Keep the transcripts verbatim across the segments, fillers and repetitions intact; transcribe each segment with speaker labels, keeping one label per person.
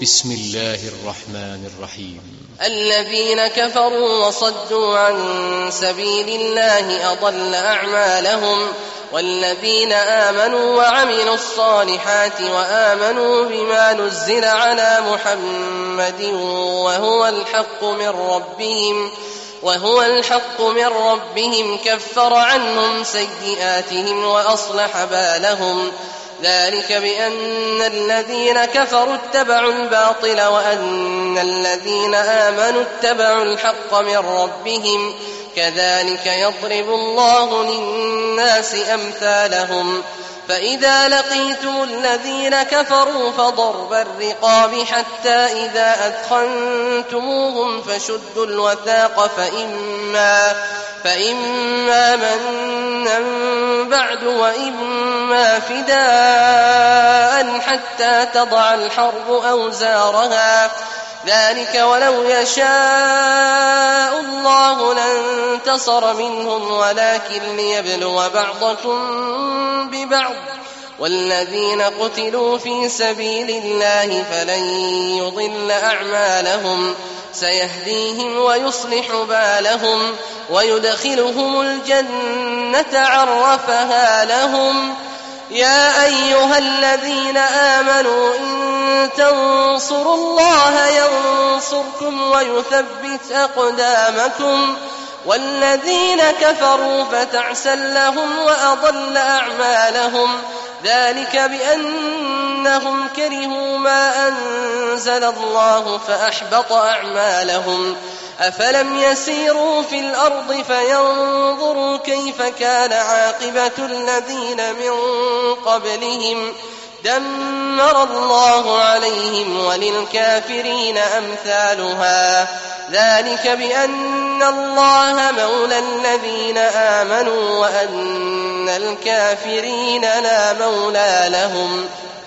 Speaker 1: بسم الله الرحمن الرحيم.
Speaker 2: الذين كفروا وصدوا عن سبيل الله أضل أعمالهم، والذين آمنوا وعملوا الصالحات وآمنوا بما نزل على محمد وهو الحق من ربهم وهو الحق من ربهم كفر عنهم سيئاتهم وأصلح بالهم، ذلك بأن الذين كفروا اتبعوا الباطل وأن الذين آمنوا اتبعوا الحق من ربهم، كذلك يضرب الله للناس أمثالهم. فإذا لقيتم الذين كفروا فضرب الرقاب حتى إذا أثخنتموهم فشدوا الوثاق فإما, فإما منا بعد وإما فداء حتى تضع الحرب أوزارها، ذلك ولو يشاء الله لانتصر منهم ولكن ليبلو بعضكم ببعض، والذين قتلوا في سبيل الله فلن يضل أعمالهم، سيهديهم ويصلح بالهم ويدخلهم الجنة عرفها لهم. يا أيها الذين آمنوا إن تنصروا الله ينصركم ويثبت أقدامكم، والذين كفروا فتعسا لهم وأضل أعمالهم، ذلك بأنهم كرهوا ما أنزل الله فأحبط أعمالهم. أفلم يسيروا في الأرض فينظروا كيف كان عاقبة الذين من قبلهم، دمر الله عليهم وللكافرين أمثالها، ذلك بأن الله مولى الذين آمنوا وأن الكافرين لا مولى لهم.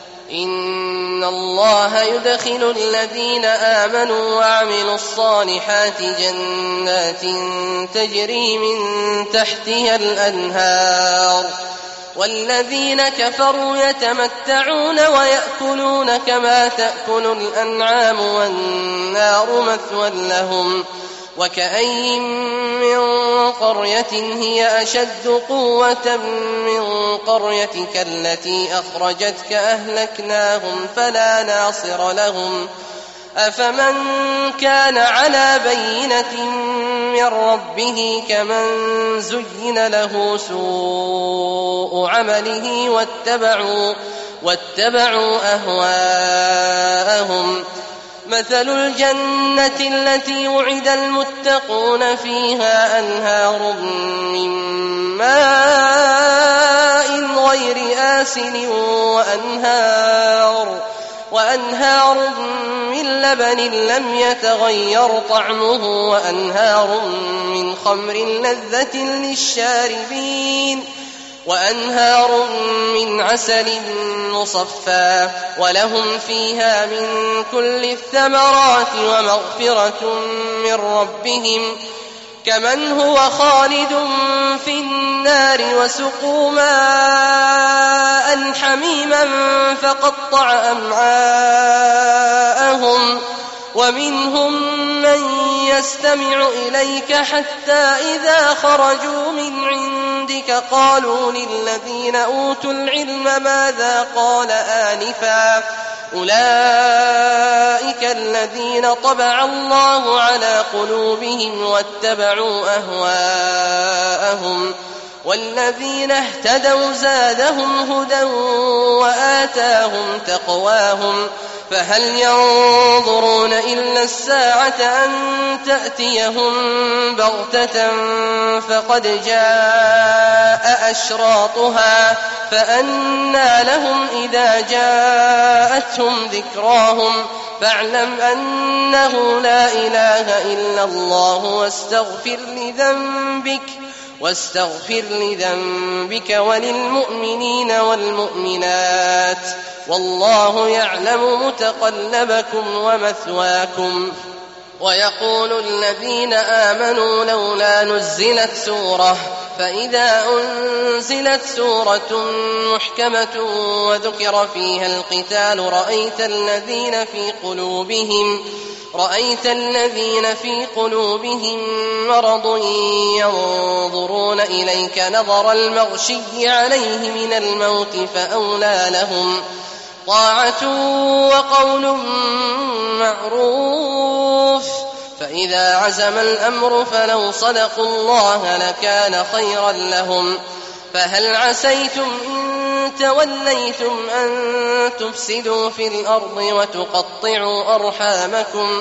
Speaker 2: إن الله يدخل الذين آمنوا وعملوا الصالحات جنات تجري من تحتها الأنهار، والذين كفروا يتمتعون ويأكلون كما تأكل الأنعام والنار مثوى لهم. وكأين من قرية هي أشد قوة من قريتك التي أخرجتك أهلكناهم فلا ناصر لهم. أفمن كان على بينة من ربه كمن زين له سوء عمله واتبعوا, واتبعوا أهواءهم. مثل الجنة التي وعد المتقون فيها أنهار من ماء غير آسن وأنهار, وأنهار من لبن لم يتغير طعمه وأنهار من خمر لذة للشاربين وأنهار من عسل مصفى ولهم فيها من كل الثمرات ومغفرة من ربهم كمن هو خالد في النار وسقوا ماء حميما فقطع أمعاءهم ومنهم من يستمع إليك حتى إذا خرجوا من عندك قالوا للذين أوتوا العلم ماذا قال آنفا أولئك الذين طبع الله على قلوبهم واتبعوا أهواءهم والذين اهتدوا زادهم هدى وآتاهم تقواهم فهل ينظرون إلا الساعة أن تأتيهم بغتة فقد جاء أشراطها فأنى لهم إذا جاءتهم ذكراهم فاعلم أنه لا إله إلا الله واستغفر لذنبك واستغفر لذنبك وللمؤمنين والمؤمنات والله يعلم متقلبكم ومثواكم. ويقول الذين آمنوا لولا نزلت سورة فإذا أنزلت سورة محكمة وذكر فيها القتال رأيت الذين في قلوبهم رأيت الذين في قلوبهم مرض ينظرون إليك نظر المغشي عليه من الموت فأولى لهم طاعة وقول معروف فإذا عزم الأمر فلو صدقوا الله لكان خيرا لهم فهل عسيتم إن توليتم أن تفسدوا في الأرض وتقطعوا أرحامكم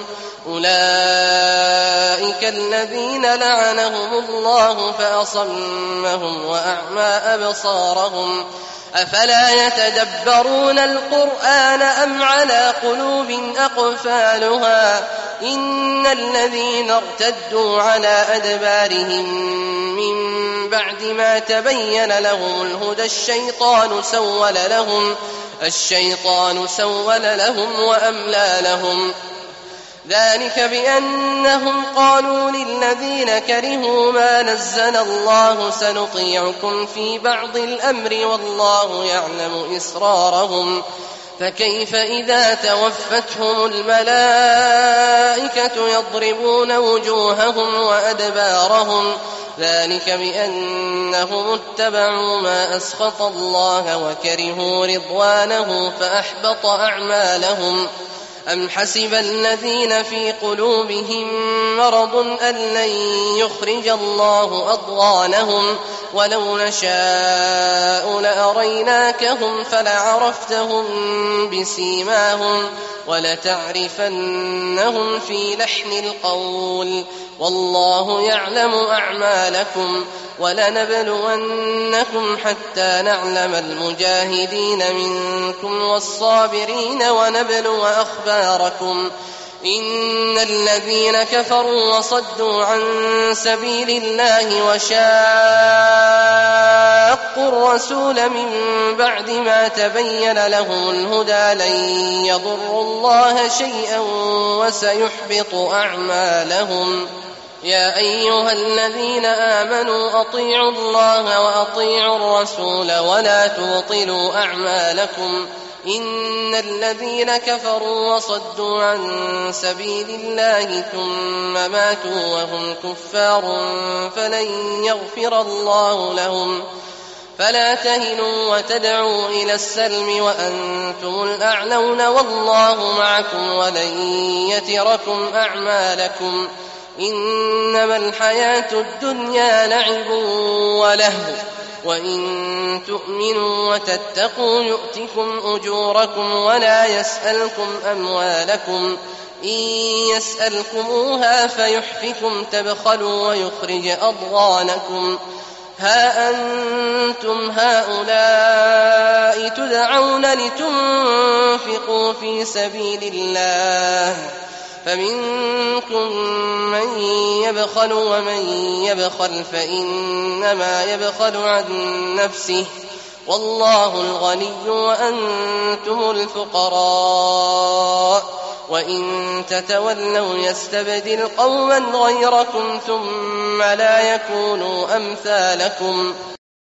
Speaker 2: أولئك الذين لعنهم الله فأصمهم وأعمى أبصارهم أفلا يتدبرون القرآن أم على قلوب أقفالها إن الذين ارتدوا على أدبارهم من بعد ما تبين لهم الهدى الشيطان سول لهم الشيطان سول لهم وأملى لهم ذلك بأنهم قالوا للذين كرهوا ما نزل الله سنطيعكم في بعض الأمر والله يعلم إسرارهم فكيف إذا توفتهم الملائكة يضربون وجوههم وأدبارهم ذلك بأنهم اتبعوا ما أسخط الله وكرهوا رضوانه فأحبط أعمالهم أم حسب الذين في قلوبهم مرض أن لن يخرج الله أضغانهم ولو نشاء لأريناكهم فلعرفتهم بسيماهم ولتعرفنهم في لحن القول والله يعلم أعمالكم ولنبلونكم حتى نعلم المجاهدين منكم والصابرين ونبلو أخباركم إن الذين كفروا وصدوا عن سبيل الله وشاقوا الرسول من بعد ما تبين لهم الهدى لن يضروا الله شيئا وسيحبط أعمالهم يا أيها الذين آمنوا أطيعوا الله وأطيعوا الرسول ولا تبطلوا أعمالكم إن الذين كفروا وصدوا عن سبيل الله ثم ماتوا وهم كفار فلن يغفر الله لهم فلا تهنوا وتدعوا إلى السلم وأنتم الأعلون والله معكم ولن يتركم أعمالكم إنما الحياة الدنيا لعب ولهو وإن تؤمنوا وتتقوا يؤتكم أجوركم ولا يسألكم أموالكم إن يسألكموها فيحفكم تبخلوا ويخرج أضغانكم ها أنتم هؤلاء تدعون لتنفقوا في سبيل الله فمنكم من يبخل ومن يبخل فإنما يبخل عن نفسه والله الغني وأنتم الفقراء وإن تتولوا يستبدل قوما غيركم ثم لا يكونوا أمثالكم